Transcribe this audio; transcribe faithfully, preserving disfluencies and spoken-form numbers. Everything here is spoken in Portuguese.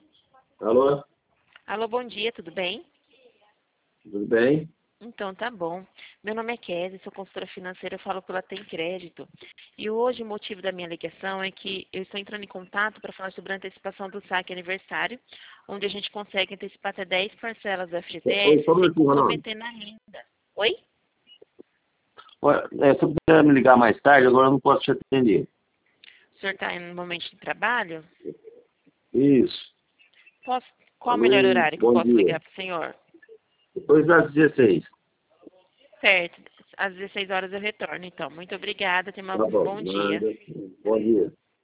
Alô? Alô, bom dia, tudo bem? Tudo bem? Então, tá bom. Meu nome é Kézia, sou consultora financeira, eu falo pela Tem Crédito. E hoje o motivo da minha ligação é que eu estou entrando em contato para falar sobre a antecipação do saque aniversário, onde a gente consegue antecipar até dez parcelas do Oi, F G T S só um sem minutinho, Ronaldo. comprometer na renda. Oi? Olha, é, se você puder me ligar mais tarde, agora eu não posso te atender. O senhor está em um momento de trabalho? Isso. Posso... Qual o melhor Alô, horário que eu bom posso dia. ligar para o senhor? Depois das dezesseis. Certo, às dezesseis horas eu retorno, então. Muito obrigada, tenha uma- Tá um bom. bom dia. Nada. Bom dia.